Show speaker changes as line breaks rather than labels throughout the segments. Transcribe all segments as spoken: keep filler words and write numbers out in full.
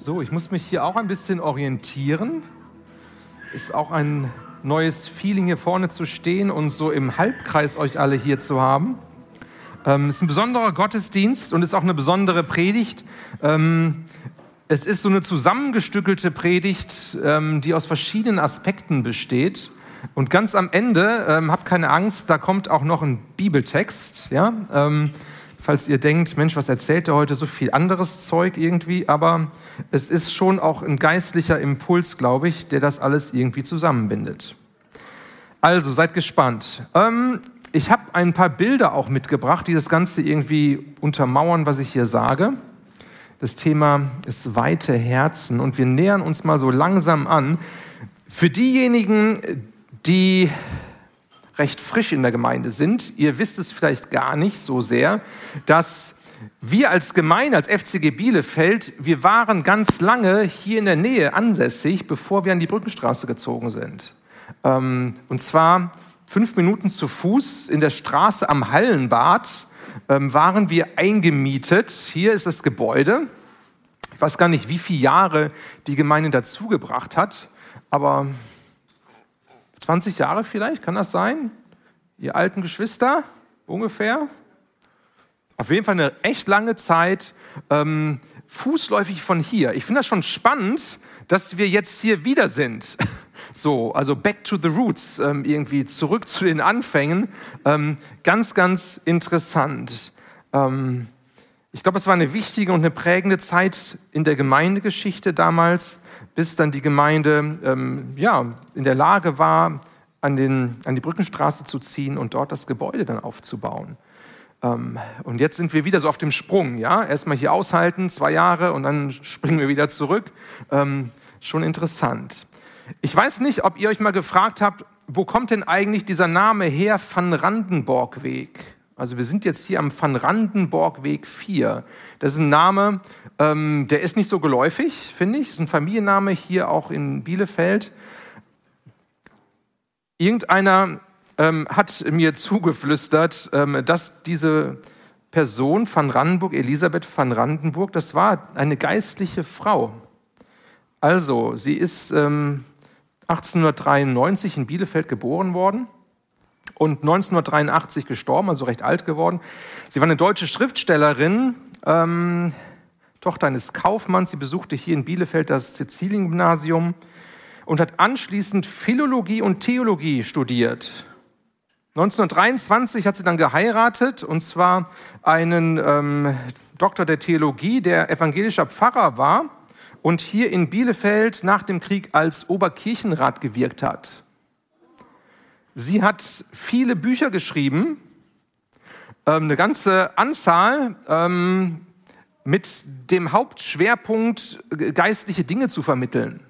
So, ich muss mich hier auch ein bisschen orientieren. Ist auch ein neues Feeling, hier vorne zu stehen und so im Halbkreis euch alle hier zu haben. Ähm, es ist ein besonderer Gottesdienst und ist auch eine besondere Predigt. Ähm, es ist so eine zusammengestückelte Predigt, ähm, die aus verschiedenen Aspekten besteht. Und ganz am Ende, ähm, habt keine Angst, da kommt auch noch ein Bibeltext, ja, ähm, falls ihr denkt, Mensch, was erzählt er heute, so viel anderes Zeug irgendwie, aber es ist schon auch ein geistlicher Impuls, glaube ich, der das alles irgendwie zusammenbindet. Also, seid gespannt. Ähm, ich habe ein paar Bilder auch mitgebracht, die das Ganze irgendwie untermauern, was ich hier sage. Das Thema ist weite Herzen und wir nähern uns mal so langsam an. Für diejenigen, die recht frisch in der Gemeinde sind, ihr wisst es vielleicht gar nicht so sehr, dass wir als Gemeinde, als F C G Bielefeld, wir waren ganz lange hier in der Nähe ansässig, bevor wir an die Brückenstraße gezogen sind. Ähm, und zwar fünf Minuten zu Fuß in der Straße am Hallenbad ähm, waren wir eingemietet. Hier ist das Gebäude. Ich weiß gar nicht, wie viele Jahre die Gemeinde dazugebracht hat, aber zwanzig Jahre vielleicht, kann das sein? Ihr alten Geschwister, ungefähr? Auf jeden Fall eine echt lange Zeit, ähm, fußläufig von hier. Ich finde das schon spannend, dass wir jetzt hier wieder sind. So, also back to the roots, ähm, irgendwie zurück zu den Anfängen. Ähm, ganz, ganz interessant. Ähm, ich glaube, es war eine wichtige und eine prägende Zeit in der Gemeindegeschichte damals, bis dann die Gemeinde ähm, ja, in der Lage war, an, den, an die Brückenstraße zu ziehen und dort das Gebäude dann aufzubauen. Ähm, und jetzt sind wir wieder so auf dem Sprung. Ja? Erstmal hier aushalten, zwei Jahre und dann springen wir wieder zurück. Ähm, schon interessant. Ich weiß nicht, ob ihr euch mal gefragt habt, wo kommt denn eigentlich dieser Name her, Van Randenborgweg? Also wir sind jetzt hier am Van Randenborgweg vier. Das ist ein Name, ähm, der ist nicht so geläufig, finde ich. Das ist ein Familienname hier auch in Bielefeld. Irgendeiner ähm, hat mir zugeflüstert, ähm, dass diese Person van Randenburg, Elisabeth van Randenburg, das war eine geistliche Frau. Also, sie ist ähm, achtzehnhundertdreiundneunzig in Bielefeld geboren worden und neunzehnhundertdreiundachtzig gestorben, also recht alt geworden. Sie war eine deutsche Schriftstellerin, ähm, Tochter eines Kaufmanns. Sie besuchte hier in Bielefeld das Cäcilien-Gymnasium und hat anschließend Philologie und Theologie studiert. neunzehnhundertdreiundzwanzig hat sie dann geheiratet, und zwar einen ähm, Doktor der Theologie, der evangelischer Pfarrer war und hier in Bielefeld nach dem Krieg als Oberkirchenrat gewirkt hat. Sie hat viele Bücher geschrieben, ähm, eine ganze Anzahl, ähm, mit dem Hauptschwerpunkt, geistliche Dinge zu vermitteln.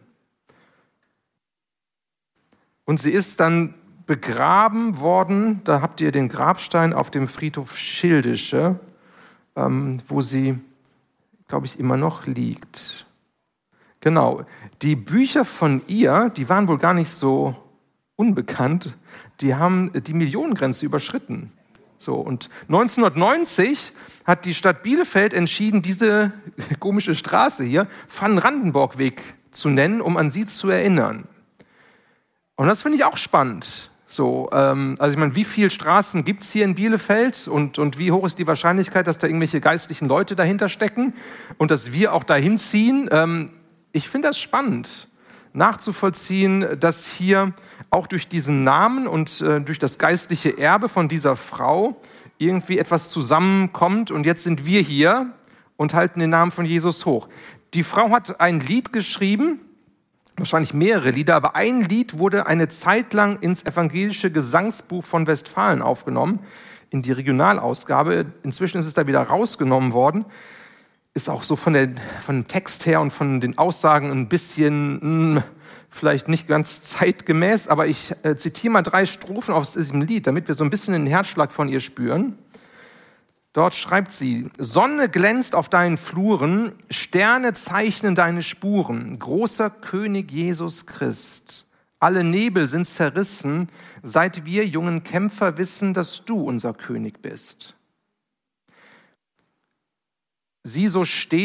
Und sie ist dann begraben worden, da habt ihr den Grabstein auf dem Friedhof Schildische, ähm, wo sie, glaube ich, immer noch liegt. Genau, die Bücher von ihr, die waren wohl gar nicht so unbekannt, die haben die Millionengrenze überschritten. So, und neunzehnhundertneunzig hat die Stadt Bielefeld entschieden, diese komische Straße hier Van Randenborgweg zu nennen, um an sie zu erinnern. Und das finde ich auch spannend. So, ähm, also ich meine, wie viele Straßen gibt es hier in Bielefeld und, und wie hoch ist die Wahrscheinlichkeit, dass da irgendwelche geistlichen Leute dahinter stecken und dass wir auch dahin ziehen? Ähm, ich finde das spannend, nachzuvollziehen, dass hier auch durch diesen Namen und äh, durch das geistliche Erbe von dieser Frau irgendwie etwas zusammenkommt und jetzt sind wir hier und halten den Namen von Jesus hoch. Die Frau hat ein Lied geschrieben, wahrscheinlich mehrere Lieder, aber ein Lied wurde eine Zeit lang ins evangelische Gesangsbuch von Westfalen aufgenommen, in die Regionalausgabe. Inzwischen ist es da wieder rausgenommen worden. Ist auch so von, der, von dem Text her und von den Aussagen ein bisschen mh, vielleicht nicht ganz zeitgemäß, aber ich äh, zitiere mal drei Strophen aus diesem Lied, damit wir so ein bisschen den Herzschlag von ihr spüren. Dort schreibt sie: Sonne glänzt auf deinen Fluren, Sterne zeichnen deine Spuren, großer König Jesus Christ. Alle Nebel sind zerrissen, seit wir jungen Kämpfer wissen, dass du unser König bist. Sie so stehen,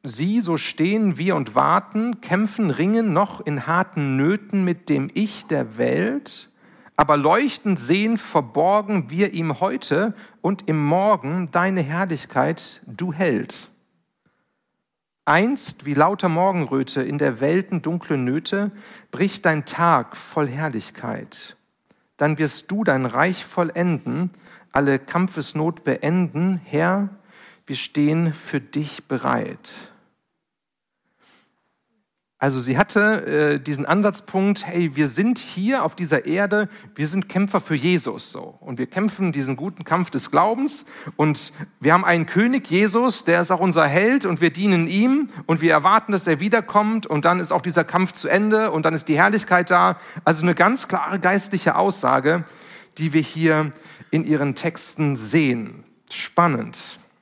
sieh, so stehen wir und warten, kämpfen, ringen noch in harten Nöten mit dem Ich der Welt, aber leuchtend sehen verborgen wir ihm heute und im Morgen deine Herrlichkeit, du Held. Einst, wie lauter Morgenröte in der Welten dunkle Nöte, bricht dein Tag voll Herrlichkeit. Dann wirst du dein Reich vollenden, alle Kampfesnot beenden. Herr, wir stehen für dich bereit. Also sie hatte äh, diesen Ansatzpunkt, hey, wir sind hier auf dieser Erde, wir sind Kämpfer für Jesus so und wir kämpfen diesen guten Kampf des Glaubens und wir haben einen König, Jesus, der ist auch unser Held und wir dienen ihm und wir erwarten, dass er wiederkommt und dann ist auch dieser Kampf zu Ende und dann ist die Herrlichkeit da. Also eine ganz klare geistliche Aussage, die wir hier in ihren Texten sehen. Spannend.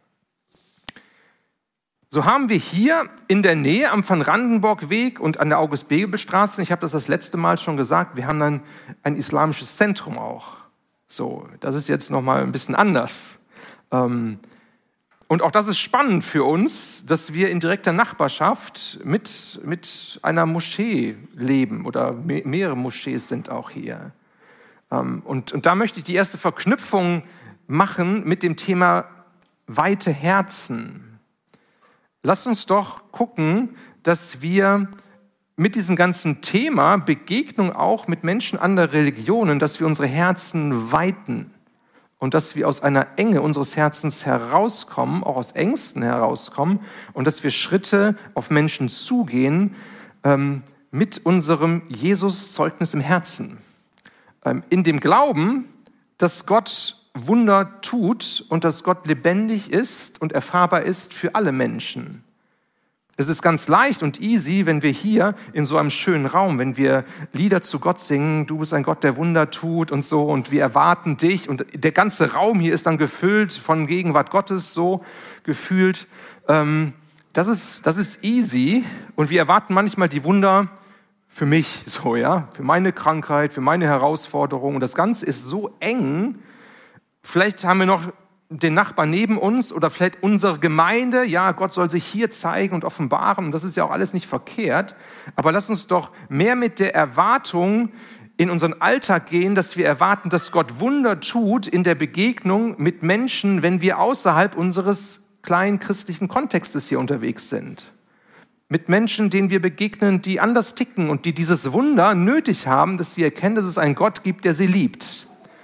So haben wir hier in der Nähe am Van-Randenborg-Weg und an der August-Bebel-Straße, ich habe das das letzte Mal schon gesagt, wir haben dann ein islamisches Zentrum auch. So, das ist jetzt nochmal ein bisschen anders. Und auch das ist spannend für uns, dass wir in direkter Nachbarschaft mit, mit einer Moschee leben oder mehrere Moschees sind auch hier. Und, und da möchte ich die erste Verknüpfung machen mit dem Thema weite Herzen. Lasst uns doch gucken, dass wir mit diesem ganzen Thema Begegnung auch mit Menschen anderer Religionen, dass wir unsere Herzen weiten und dass wir aus einer Enge unseres Herzens herauskommen, auch aus Ängsten herauskommen und dass wir Schritte auf Menschen zugehen ähm, mit unserem Jesus-Zeugnis im Herzen. Ähm, in dem Glauben, dass Gott Wunder tut und dass Gott lebendig ist und erfahrbar ist für alle Menschen. Es ist ganz leicht und easy, wenn wir hier in so einem schönen Raum, wenn wir Lieder zu Gott singen, du bist ein Gott, der Wunder tut und so und wir erwarten dich und der ganze Raum hier ist dann gefüllt von Gegenwart Gottes, so gefühlt. Das ist, das ist easy und wir erwarten manchmal die Wunder für mich, so ja, für meine Krankheit, für meine Herausforderung und das Ganze ist so eng. Vielleicht haben wir noch den Nachbarn neben uns oder vielleicht unsere Gemeinde. Ja, Gott soll sich hier zeigen und offenbaren. Das ist ja auch alles nicht verkehrt. Aber lass uns doch mehr mit der Erwartung in unseren Alltag gehen, dass wir erwarten, dass Gott Wunder tut in der Begegnung mit Menschen, wenn wir außerhalb unseres kleinen christlichen Kontextes hier unterwegs sind. Mit Menschen, denen wir begegnen, die anders ticken und die dieses Wunder nötig haben, dass sie erkennen, dass es einen Gott gibt, der sie liebt.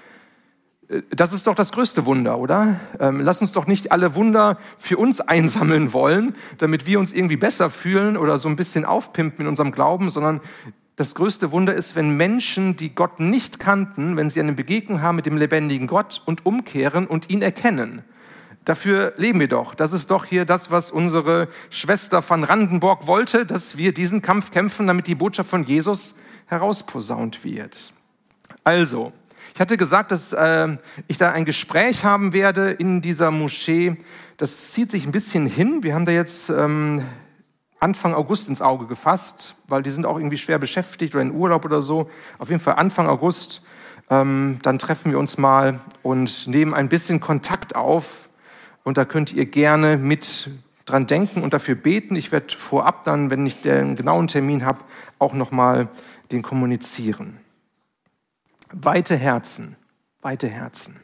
Das ist doch das größte Wunder, oder? Ähm, lass uns doch nicht alle Wunder für uns einsammeln wollen, damit wir uns irgendwie besser fühlen oder so ein bisschen aufpimpen in unserem Glauben, sondern das größte Wunder ist, wenn Menschen, die Gott nicht kannten, wenn sie eine Begegnung haben mit dem lebendigen Gott und umkehren und ihn erkennen. Dafür leben wir doch. Das ist doch hier das, was unsere Schwester van Randenborg wollte, dass wir diesen Kampf kämpfen, damit die Botschaft von Jesus herausposaunt wird. Also, ich hatte gesagt, dass äh, ich da ein Gespräch haben werde in dieser Moschee. Das zieht sich ein bisschen hin. Wir haben da jetzt ähm, Anfang August ins Auge gefasst, weil die sind auch irgendwie schwer beschäftigt oder in Urlaub oder so. Auf jeden Fall Anfang August. Ähm, dann treffen wir uns mal und nehmen ein bisschen Kontakt auf. Und da könnt ihr gerne mit dran denken und dafür beten. Ich werde vorab dann, wenn ich den genauen Termin habe, auch nochmal den kommunizieren. Weite Herzen, weite Herzen.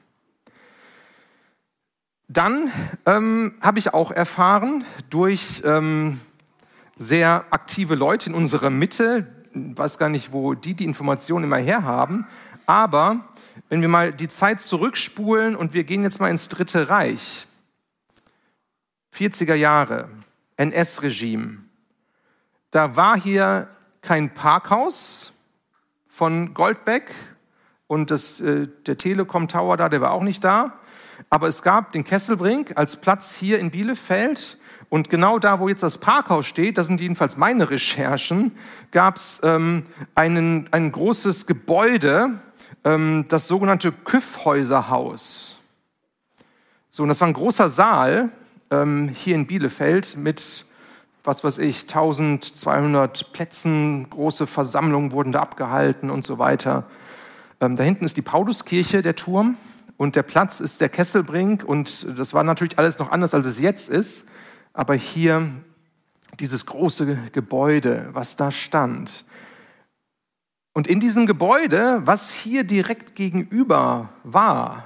Dann ähm, habe ich auch erfahren durch ähm, sehr aktive Leute in unserer Mitte, ich weiß gar nicht, wo die die Informationen immer herhaben, aber wenn wir mal die Zeit zurückspulen und wir gehen jetzt mal ins Dritte Reich, vierziger Jahre, N S-Regime, da war hier kein Parkhaus von Goldbeck, und das, äh, der Telekom Tower da, der war auch nicht da. Aber es gab den Kesselbrink als Platz hier in Bielefeld. Und genau da, wo jetzt das Parkhaus steht, das sind jedenfalls meine Recherchen, gab es ähm, einen, ein großes Gebäude, ähm, das sogenannte Kyffhäuserhaus. So, und das war ein großer Saal ähm, hier in Bielefeld mit, was weiß ich, eintausendzweihundert Plätzen. Große Versammlungen wurden da abgehalten und so weiter. Da hinten ist die Pauluskirche, der Turm, und der Platz ist der Kesselbrink. Und das war natürlich alles noch anders, als es jetzt ist. Aber hier dieses große Gebäude, was da stand. Und in diesem Gebäude, was hier direkt gegenüber war,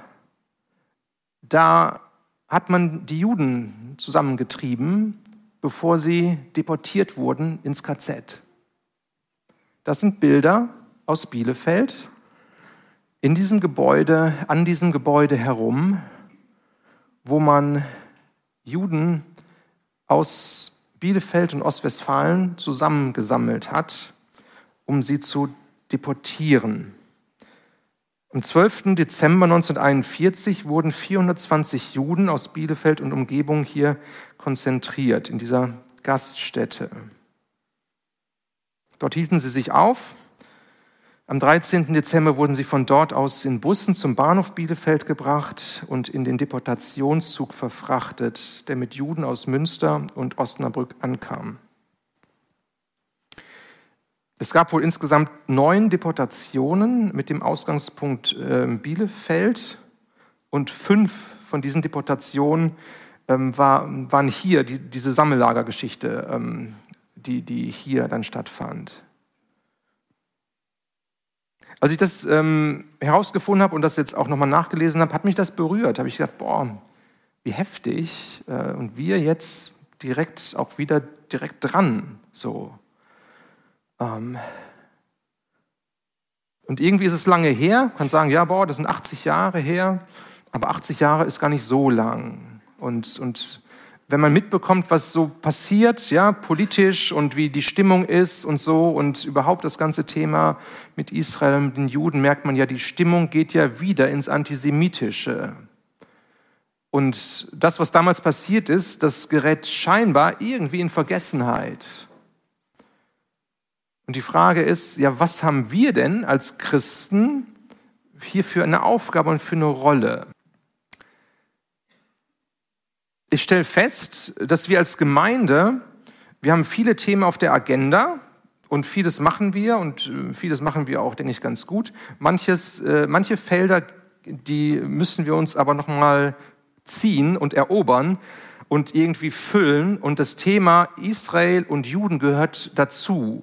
da hat man die Juden zusammengetrieben, bevor sie deportiert wurden ins K Z. Das sind Bilder aus Bielefeld. In diesem Gebäude, an diesem Gebäude herum, wo man Juden aus Bielefeld und Ostwestfalen zusammengesammelt hat, um sie zu deportieren. Am zwölften Dezember neunzehnhunderteinundvierzig wurden vierhundertzwanzig Juden aus Bielefeld und Umgebung hier konzentriert, in dieser Gaststätte. Dort hielten sie sich auf. Am dreizehnten Dezember wurden sie von dort aus in Bussen zum Bahnhof Bielefeld gebracht und in den Deportationszug verfrachtet, der mit Juden aus Münster und Osnabrück ankam. Es gab wohl insgesamt neun Deportationen mit dem Ausgangspunkt äh, Bielefeld und fünf von diesen Deportationen ähm, war, waren hier, die, diese Sammellagergeschichte, ähm, die, die hier dann stattfand. Als ich das ähm, herausgefunden habe und das jetzt auch nochmal nachgelesen habe, hat mich das berührt. Habe ich gedacht, boah, wie heftig. Äh, und wir jetzt direkt auch wieder direkt dran, so. Ähm und irgendwie ist es lange her. Man kann sagen, ja, boah, das sind achtzig Jahre her. Aber achtzig Jahre ist gar nicht so lang. Und, und wenn man mitbekommt, was so passiert, ja, politisch und wie die Stimmung ist und so und überhaupt das ganze Thema mit Israel und mit den Juden, merkt man ja, die Stimmung geht ja wieder ins Antisemitische. Und das, was damals passiert ist, das gerät scheinbar irgendwie in Vergessenheit. Und die Frage ist, ja, was haben wir denn als Christen hier für eine Aufgabe und für eine Rolle? Ich stelle fest, dass wir als Gemeinde, wir haben viele Themen auf der Agenda und vieles machen wir und vieles machen wir auch, denke ich, ganz gut. Manches, äh, manche Felder, die müssen wir uns aber nochmal ziehen und erobern und irgendwie füllen. Und das Thema Israel und Juden gehört dazu,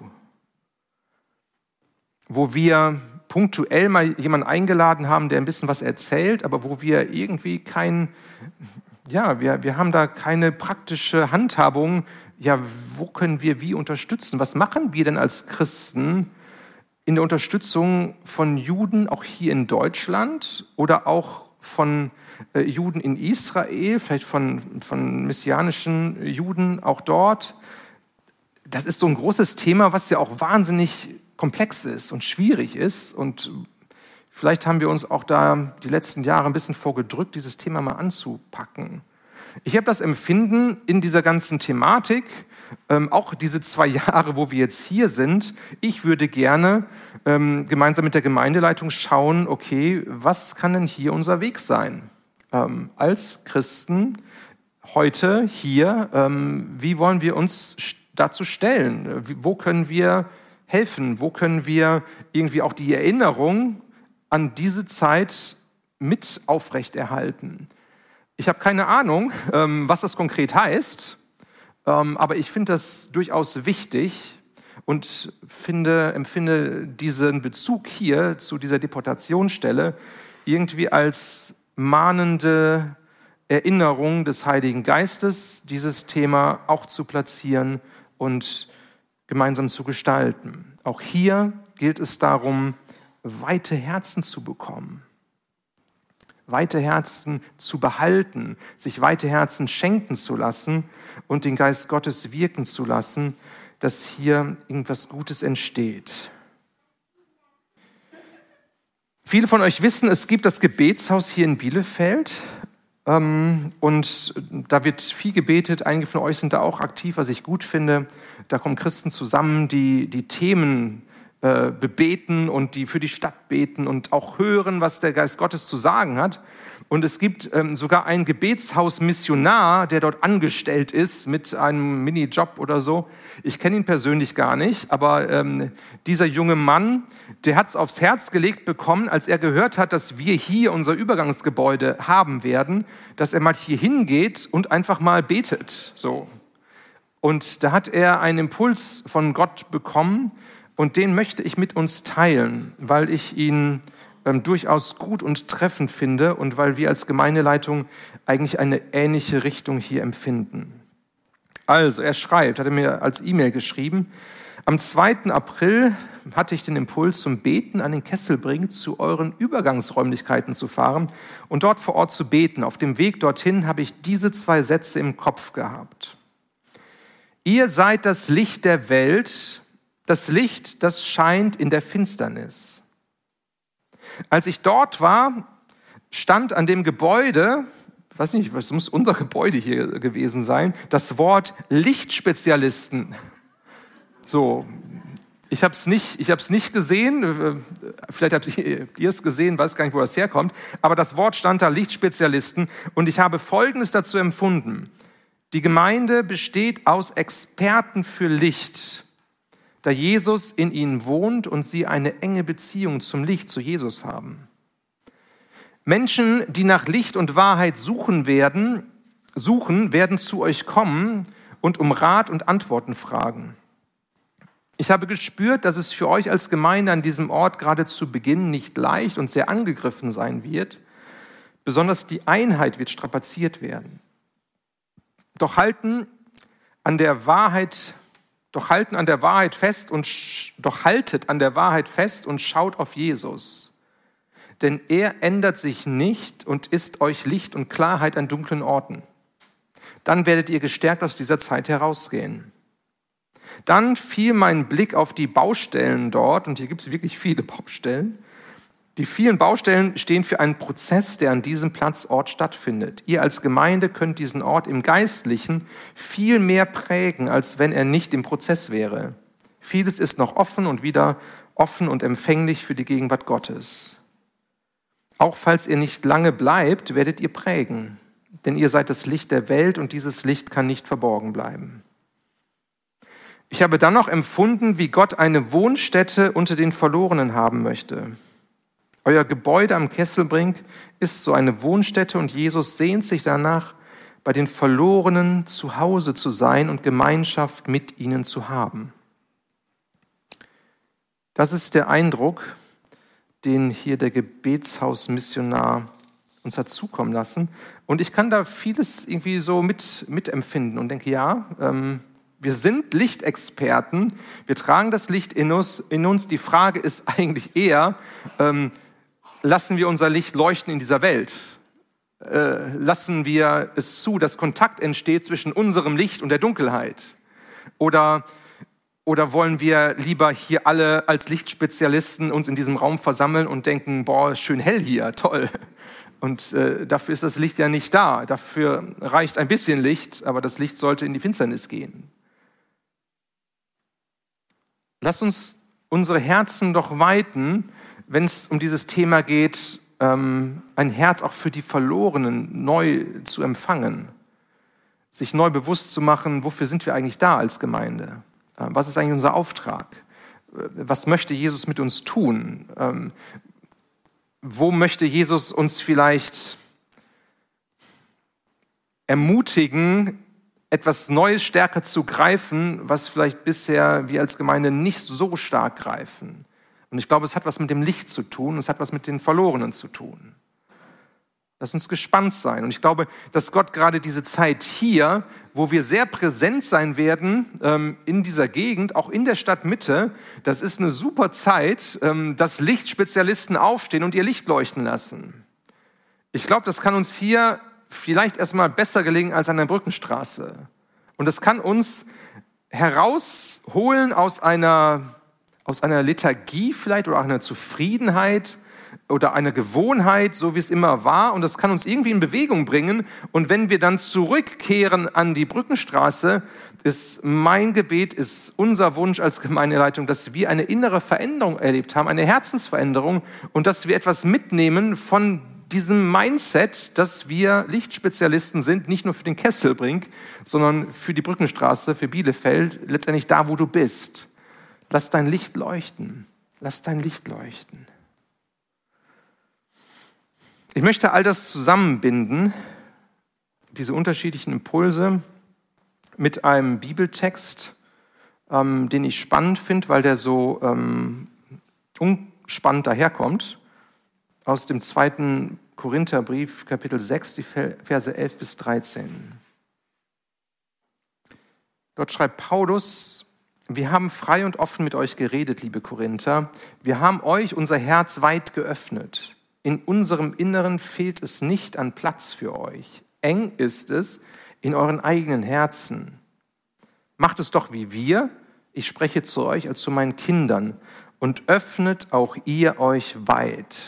wo wir punktuell mal jemanden eingeladen haben, der ein bisschen was erzählt, aber wo wir irgendwie kein, ja, wir, wir haben da keine praktische Handhabung, ja, wo können wir wie unterstützen? Was machen wir denn als Christen in der Unterstützung von Juden, auch hier in Deutschland oder auch von äh, Juden in Israel, vielleicht von, von messianischen Juden auch dort? Das ist so ein großes Thema, was ja auch wahnsinnig komplex ist und schwierig ist und vielleicht haben wir uns auch da die letzten Jahre ein bisschen vorgedrückt, dieses Thema mal anzupacken. Ich habe das Empfinden in dieser ganzen Thematik, ähm, auch diese zwei Jahre, wo wir jetzt hier sind, ich würde gerne ähm, gemeinsam mit der Gemeindeleitung schauen, okay, was kann denn hier unser Weg sein? Ähm, als Christen heute hier, ähm, wie wollen wir uns dazu stellen? Wie, wo können wir helfen? Wo können wir irgendwie auch die Erinnerung an diese Zeit mit aufrechterhalten? Ich habe keine Ahnung, ähm, was das konkret heißt, ähm, aber ich finde das durchaus wichtig und finde, empfinde diesen Bezug hier zu dieser Deportationsstelle irgendwie als mahnende Erinnerung des Heiligen Geistes, dieses Thema auch zu platzieren und gemeinsam zu gestalten. Auch hier gilt es darum, weite Herzen zu bekommen, weite Herzen zu behalten, sich weite Herzen schenken zu lassen und den Geist Gottes wirken zu lassen, dass hier irgendwas Gutes entsteht. Viele von euch wissen, es gibt das Gebetshaus hier in Bielefeld. Und da wird viel gebetet, einige von euch sind da auch aktiv, was ich gut finde. Da kommen Christen zusammen, die die Themen äh, bebeten und die für die Stadt beten und auch hören, was der Geist Gottes zu sagen hat. Und es gibt ähm, sogar einen Gebetshaus-Missionar, der dort angestellt ist mit einem Minijob oder so. Ich kenne ihn persönlich gar nicht, aber ähm, dieser junge Mann, der hat es aufs Herz gelegt bekommen, als er gehört hat, dass wir hier unser Übergangsgebäude haben werden, dass er mal hier hingeht und einfach mal betet. So. Und da hat er einen Impuls von Gott bekommen und den möchte ich mit uns teilen, weil ich ihn ähm, durchaus gut und treffend finde und weil wir als Gemeindeleitung eigentlich eine ähnliche Richtung hier empfinden. Also, er schreibt, hat er mir als E-Mail geschrieben, am zweiten April hatte ich den Impuls, zum Beten an den Kesselbrink zu euren Übergangsräumlichkeiten zu fahren und dort vor Ort zu beten. Auf dem Weg dorthin habe ich diese zwei Sätze im Kopf gehabt. Ihr seid das Licht der Welt, das Licht, das scheint in der Finsternis. Als ich dort war, stand an dem Gebäude, ich weiß nicht, was muss unser Gebäude hier gewesen sein, das Wort Lichtspezialisten. So, ich habe es nicht, ich habe es nicht gesehen, vielleicht habt ihr es gesehen, weiß gar nicht, wo das herkommt, aber das Wort stand da, Lichtspezialisten, und ich habe Folgendes dazu empfunden. Die Gemeinde besteht aus Experten für Licht, da Jesus in ihnen wohnt und sie eine enge Beziehung zum Licht, zu Jesus haben. Menschen, die nach Licht und Wahrheit suchen werden, suchen, werden zu euch kommen und um Rat und Antworten fragen. Ich habe gespürt, dass es für euch als Gemeinde an diesem Ort gerade zu Beginn nicht leicht und sehr angegriffen sein wird. Besonders die Einheit wird strapaziert werden. Doch halten an der Wahrheit, doch halten an der Wahrheit fest und doch haltet an der Wahrheit fest und schaut auf Jesus. Denn er ändert sich nicht und ist euch Licht und Klarheit an dunklen Orten. Dann werdet ihr gestärkt aus dieser Zeit herausgehen. Dann fiel mein Blick auf die Baustellen dort, und hier gibt es wirklich viele Baustellen. Die vielen Baustellen stehen für einen Prozess, der an diesem Platzort stattfindet. Ihr als Gemeinde könnt diesen Ort im Geistlichen viel mehr prägen, als wenn er nicht im Prozess wäre. Vieles ist noch offen und wieder offen und empfänglich für die Gegenwart Gottes. Auch falls ihr nicht lange bleibt, werdet ihr prägen, denn ihr seid das Licht der Welt und dieses Licht kann nicht verborgen bleiben. Ich habe dann noch empfunden, wie Gott eine Wohnstätte unter den Verlorenen haben möchte. Euer Gebäude am Kesselbrink ist so eine Wohnstätte und Jesus sehnt sich danach, bei den Verlorenen zu Hause zu sein und Gemeinschaft mit ihnen zu haben. Das ist der Eindruck, den hier der Gebetshausmissionar uns hat zukommen lassen. Und ich kann da vieles irgendwie so mit, mitempfinden und denke, ja, ähm, wir sind Lichtexperten, wir tragen das Licht in uns. In uns. Die Frage ist eigentlich eher, ähm, lassen wir unser Licht leuchten in dieser Welt? Äh, lassen wir es zu, dass Kontakt entsteht zwischen unserem Licht und der Dunkelheit? Oder, oder wollen wir lieber hier alle als Lichtspezialisten uns in diesem Raum versammeln und denken, boah, schön hell hier, toll. Und äh, dafür ist das Licht ja nicht da. Dafür reicht ein bisschen Licht, aber das Licht sollte in die Finsternis gehen. Lass uns unsere Herzen doch weiten, wenn es um dieses Thema geht, ähm, ein Herz auch für die Verlorenen neu zu empfangen, sich neu bewusst zu machen, wofür sind wir eigentlich da als Gemeinde? Äh, was ist eigentlich unser Auftrag? Äh, was möchte Jesus mit uns tun? Ähm, wo möchte Jesus uns vielleicht ermutigen, etwas Neues stärker zu greifen, was vielleicht bisher wir als Gemeinde nicht so stark greifen? Und ich glaube, es hat was mit dem Licht zu tun, es hat was mit den Verlorenen zu tun. Lass uns gespannt sein. Und ich glaube, dass Gott gerade diese Zeit hier, wo wir sehr präsent sein werden ähm, in dieser Gegend, auch in der Stadtmitte, das ist eine super Zeit, ähm, dass Lichtspezialisten aufstehen und ihr Licht leuchten lassen. Ich glaube, das kann uns hier vielleicht erstmal besser gelingen als an der Brückenstraße. Und das kann uns herausholen aus einer, aus einer Lethargie vielleicht oder auch einer Zufriedenheit oder einer Gewohnheit, so wie es immer war. Und das kann uns irgendwie in Bewegung bringen. Und wenn wir dann zurückkehren an die Brückenstraße, ist mein Gebet, ist unser Wunsch als Gemeindeleitung, dass wir eine innere Veränderung erlebt haben, eine Herzensveränderung und dass wir etwas mitnehmen von diesem Mindset, dass wir Lichtspezialisten sind, nicht nur für den Kesselbrink, sondern für die Brückenstraße, für Bielefeld, letztendlich da, wo du bist. Lass dein Licht leuchten. Lass dein Licht leuchten. Ich möchte all das zusammenbinden, diese unterschiedlichen Impulse, mit einem Bibeltext, ähm, den ich spannend finde, weil der so ähm, unspannend daherkommt, aus dem zweiten Korintherbrief, Kapitel sechs, die Verse elf bis dreizehn. Dort schreibt Paulus: Wir haben frei und offen mit euch geredet, liebe Korinther. Wir haben euch unser Herz weit geöffnet. In unserem Inneren fehlt es nicht an Platz für euch. Eng ist es in euren eigenen Herzen. Macht es doch wie wir, ich spreche zu euch als zu meinen Kindern, und öffnet auch ihr euch weit.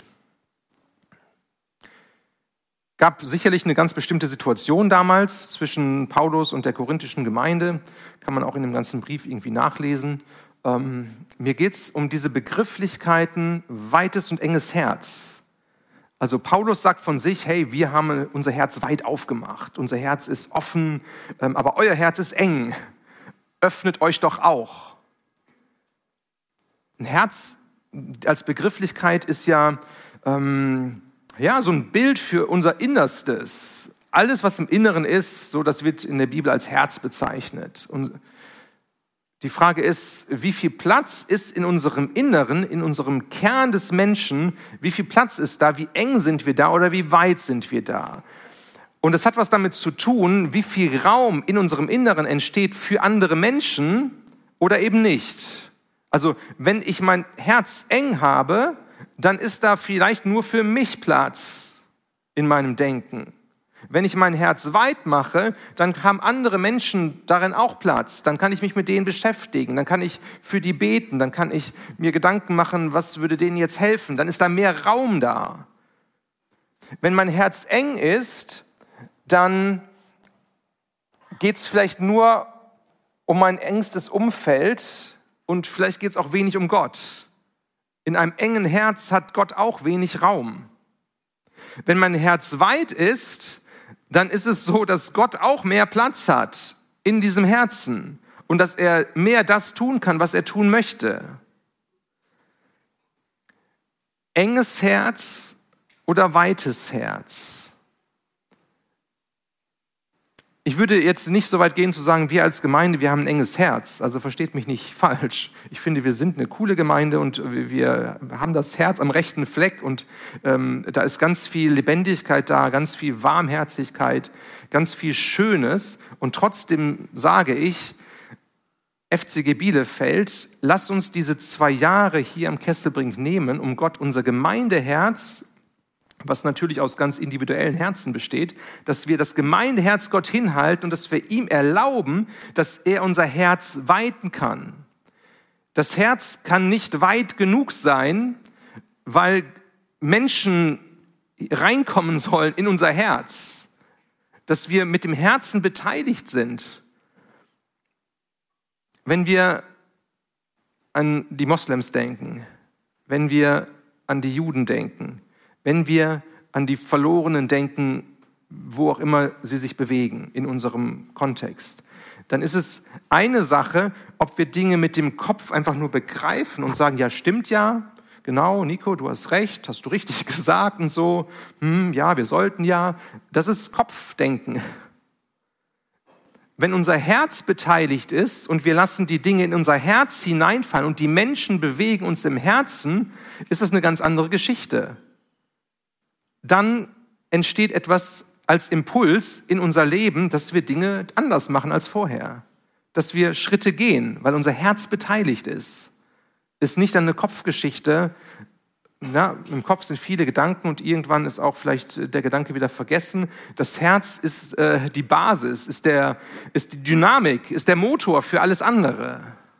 Gab sicherlich eine ganz bestimmte Situation damals zwischen Paulus und der korinthischen Gemeinde. Kann man auch in dem ganzen Brief irgendwie nachlesen. Ähm, mir geht es um diese Begrifflichkeiten weites und enges Herz. Also Paulus sagt von sich, hey, wir haben unser Herz weit aufgemacht. Unser Herz ist offen, ähm, aber euer Herz ist eng. Öffnet euch doch auch. Ein Herz als Begrifflichkeit ist ja... Ähm, Ja, so ein Bild für unser Innerstes. Alles, was im Inneren ist, so das wird in der Bibel als Herz bezeichnet. Und die Frage ist, wie viel Platz ist in unserem Inneren, in unserem Kern des Menschen, wie viel Platz ist da, wie eng sind wir da oder wie weit sind wir da? Und es hat was damit zu tun, wie viel Raum in unserem Inneren entsteht für andere Menschen oder eben nicht. Also wenn ich mein Herz eng habe, dann ist da vielleicht nur für mich Platz in meinem Denken. Wenn ich mein Herz weit mache, dann haben andere Menschen darin auch Platz. Dann kann ich mich mit denen beschäftigen, dann kann ich für die beten, dann kann ich mir Gedanken machen, was würde denen jetzt helfen. Dann ist da mehr Raum da. Wenn mein Herz eng ist, dann geht es vielleicht nur um mein engstes Umfeld und vielleicht geht es auch wenig um Gott. In einem engen Herz hat Gott auch wenig Raum. Wenn mein Herz weit ist, dann ist es so, dass Gott auch mehr Platz hat in diesem Herzen und dass er mehr das tun kann, was er tun möchte. Enges Herz oder weites Herz? Ich würde jetzt nicht so weit gehen zu sagen, wir als Gemeinde, wir haben ein enges Herz. Also versteht mich nicht falsch. Ich finde, wir sind eine coole Gemeinde und wir haben das Herz am rechten Fleck und ähm, da ist ganz viel Lebendigkeit da, ganz viel Warmherzigkeit, ganz viel Schönes. Und trotzdem sage ich, F C G Bielefeld, lasst uns diese zwei Jahre hier am Kesselbrink nehmen, um Gott unser Gemeindeherz, was natürlich aus ganz individuellen Herzen besteht, dass wir das Gemeindeherz Gott hinhalten und dass wir ihm erlauben, dass er unser Herz weiten kann. Das Herz kann nicht weit genug sein, weil Menschen reinkommen sollen in unser Herz, dass wir mit dem Herzen beteiligt sind. Wenn wir an die Moslems denken, wenn wir an die Juden denken, wenn wir an die Verlorenen denken, wo auch immer sie sich bewegen in unserem Kontext, dann ist es eine Sache, ob wir Dinge mit dem Kopf einfach nur begreifen und sagen, ja, stimmt ja, genau, Nico, du hast recht, hast du richtig gesagt und so, hm, ja, wir sollten ja. Das ist Kopfdenken. Wenn unser Herz beteiligt ist und wir lassen die Dinge in unser Herz hineinfallen und die Menschen bewegen uns im Herzen, ist das eine ganz andere Geschichte. Dann entsteht etwas als Impuls in unser Leben, dass wir Dinge anders machen als vorher. Dass wir Schritte gehen, weil unser Herz beteiligt ist. Ist nicht eine Kopfgeschichte. Ja, im Kopf sind viele Gedanken und irgendwann ist auch vielleicht der Gedanke wieder vergessen. Das Herz ist äh, die Basis, ist, der, ist die Dynamik, ist der Motor für alles andere.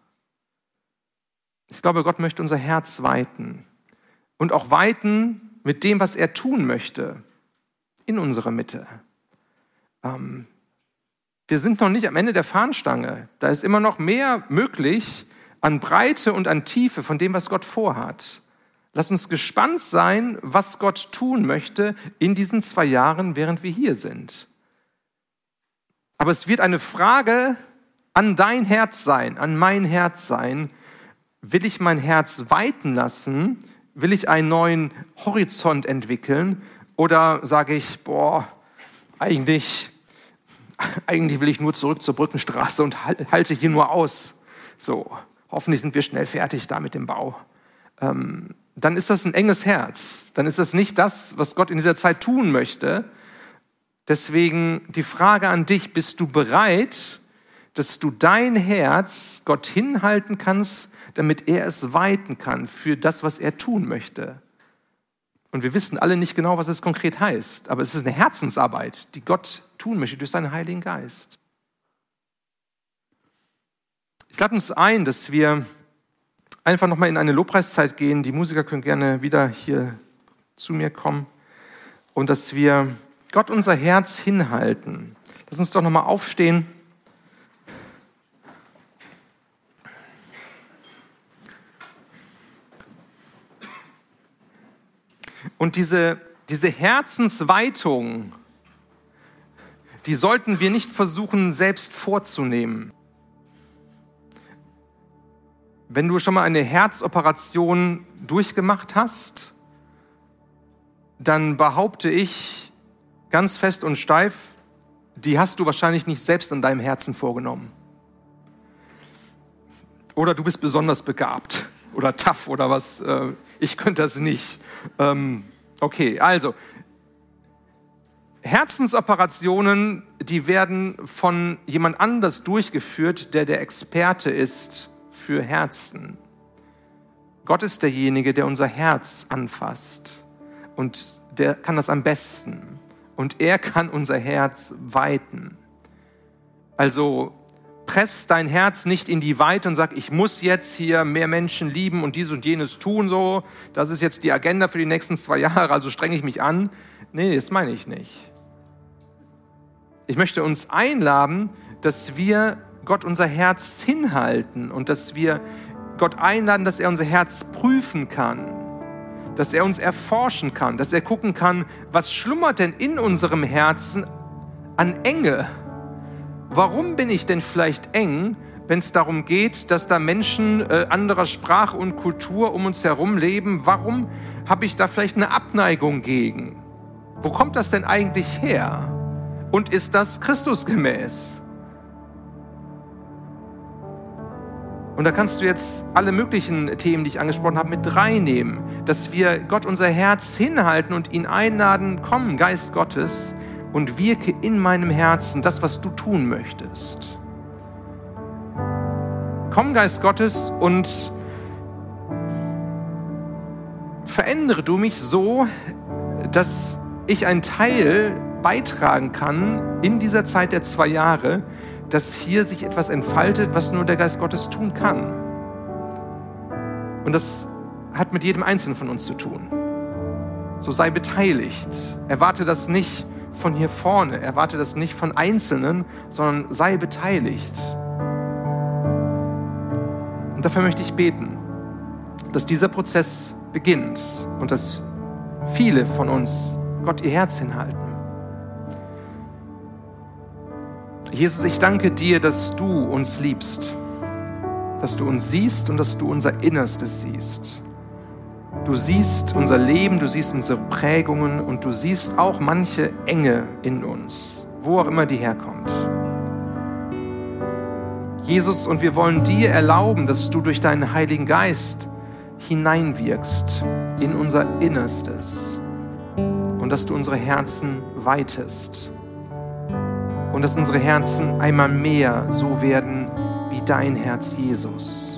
Ich glaube, Gott möchte unser Herz weiten. Und auch weiten mit dem, was er tun möchte, in unserer Mitte. Ähm, wir sind noch nicht am Ende der Fahnenstange. Da ist immer noch mehr möglich an Breite und an Tiefe von dem, was Gott vorhat. Lass uns gespannt sein, was Gott tun möchte in diesen zwei Jahren, während wir hier sind. Aber es wird eine Frage an dein Herz sein, an mein Herz sein. Will ich mein Herz weiten lassen? Will ich einen neuen Horizont entwickeln oder sage ich, boah, eigentlich, eigentlich will ich nur zurück zur Brückenstraße und halte hier nur aus. So, hoffentlich sind wir schnell fertig da mit dem Bau. Ähm, dann ist das ein enges Herz. Dann ist das nicht das, was Gott in dieser Zeit tun möchte. Deswegen die Frage an dich, bist du bereit, dass du dein Herz Gott hinhalten kannst, damit er es weiten kann für das, was er tun möchte? Und wir wissen alle nicht genau, was es konkret heißt, aber es ist eine Herzensarbeit, die Gott tun möchte durch seinen Heiligen Geist. Ich lade uns ein, dass wir einfach nochmal in eine Lobpreiszeit gehen. Die Musiker können gerne wieder hier zu mir kommen. Und dass wir Gott unser Herz hinhalten. Lass uns doch nochmal aufstehen. Und diese, diese Herzensweitung, die sollten wir nicht versuchen, selbst vorzunehmen. Wenn du schon mal eine Herzoperation durchgemacht hast, dann behaupte ich ganz fest und steif, die hast du wahrscheinlich nicht selbst in deinem Herzen vorgenommen. Oder du bist besonders begabt oder tough oder was. Ich könnte das nicht. Okay, also Herzensoperationen, die werden von jemand anders durchgeführt, der der Experte ist für Herzen. Gott ist derjenige, der unser Herz anfasst und der kann das am besten und er kann unser Herz weiten. Also press dein Herz nicht in die Weite und sag, ich muss jetzt hier mehr Menschen lieben und dies und jenes tun, so. Das ist jetzt die Agenda für die nächsten zwei Jahre, also strenge ich mich an. Nee, das meine ich nicht. Ich möchte uns einladen, dass wir Gott unser Herz hinhalten und dass wir Gott einladen, dass er unser Herz prüfen kann, dass er uns erforschen kann, dass er gucken kann, was schlummert denn in unserem Herzen an Enge? Warum bin ich denn vielleicht eng, wenn es darum geht, dass da Menschen äh, anderer Sprache und Kultur um uns herum leben? Warum habe ich da vielleicht eine Abneigung gegen? Wo kommt das denn eigentlich her? Und ist das Christusgemäß? Und da kannst du jetzt alle möglichen Themen, die ich angesprochen habe, mit reinnehmen, dass wir Gott unser Herz hinhalten und ihn einladen, komm, Geist Gottes, und wirke in meinem Herzen das, was du tun möchtest. Komm, Geist Gottes, und verändere du mich so, dass ich einen Teil beitragen kann in dieser Zeit der zwei Jahre, dass hier sich etwas entfaltet, was nur der Geist Gottes tun kann. Und das hat mit jedem Einzelnen von uns zu tun. So sei beteiligt. Erwarte das nicht von hier vorne, erwarte das nicht von Einzelnen, sondern sei beteiligt. Und dafür möchte ich beten, dass dieser Prozess beginnt und dass viele von uns Gott ihr Herz hinhalten. Jesus, ich danke dir, dass du uns liebst, dass du uns siehst und dass du unser Innerstes siehst. Du siehst unser Leben, du siehst unsere Prägungen und du siehst auch manche Enge in uns, wo auch immer die herkommt. Jesus, und wir wollen dir erlauben, dass du durch deinen Heiligen Geist hineinwirkst in unser Innerstes und dass du unsere Herzen weitest und dass unsere Herzen einmal mehr so werden wie dein Herz, Jesus.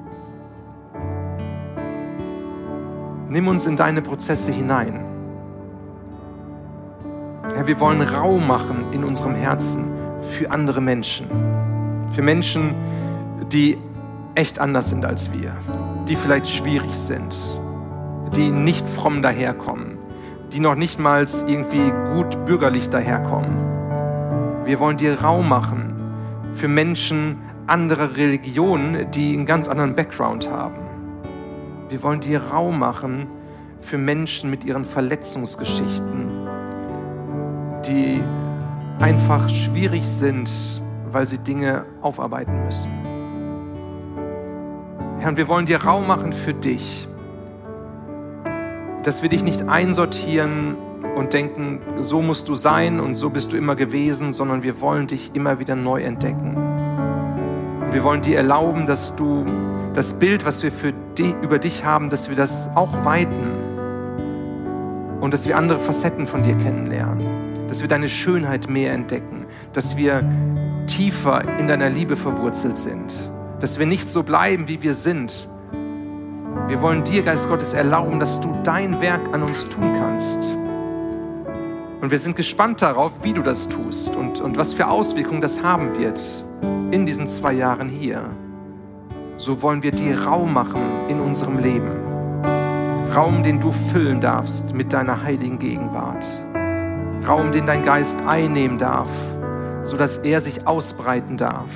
Nimm uns in deine Prozesse hinein. Herr, wir wollen Raum machen in unserem Herzen für andere Menschen. Für Menschen, die echt anders sind als wir. Die vielleicht schwierig sind. Die nicht fromm daherkommen. Die noch nicht mal irgendwie gut bürgerlich daherkommen. Wir wollen dir Raum machen für Menschen anderer Religionen, die einen ganz anderen Background haben. Wir wollen dir Raum machen für Menschen mit ihren Verletzungsgeschichten, die einfach schwierig sind, weil sie Dinge aufarbeiten müssen. Herr, und wir wollen dir Raum machen für dich, dass wir dich nicht einsortieren und denken, so musst du sein und so bist du immer gewesen, sondern wir wollen dich immer wieder neu entdecken. Und wir wollen dir erlauben, dass du das Bild, was wir für die, über dich haben, dass wir das auch weiten und dass wir andere Facetten von dir kennenlernen, dass wir deine Schönheit mehr entdecken, dass wir tiefer in deiner Liebe verwurzelt sind, dass wir nicht so bleiben, wie wir sind. Wir wollen dir, Geist Gottes, erlauben, dass du dein Werk an uns tun kannst. Und wir sind gespannt darauf, wie du das tust und, und was für Auswirkungen das haben wird in diesen zwei Jahren hier. So wollen wir dir Raum machen in unserem Leben. Raum, den du füllen darfst mit deiner heiligen Gegenwart. Raum, den dein Geist einnehmen darf, sodass er sich ausbreiten darf.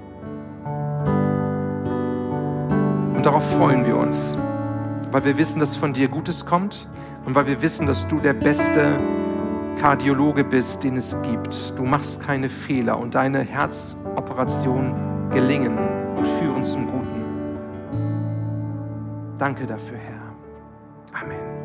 Und darauf freuen wir uns, weil wir wissen, dass von dir Gutes kommt und weil wir wissen, dass du der beste Kardiologe bist, den es gibt. Du machst keine Fehler und deine Herzoperationen gelingen und führen zum Guten. Danke dafür, Herr. Amen.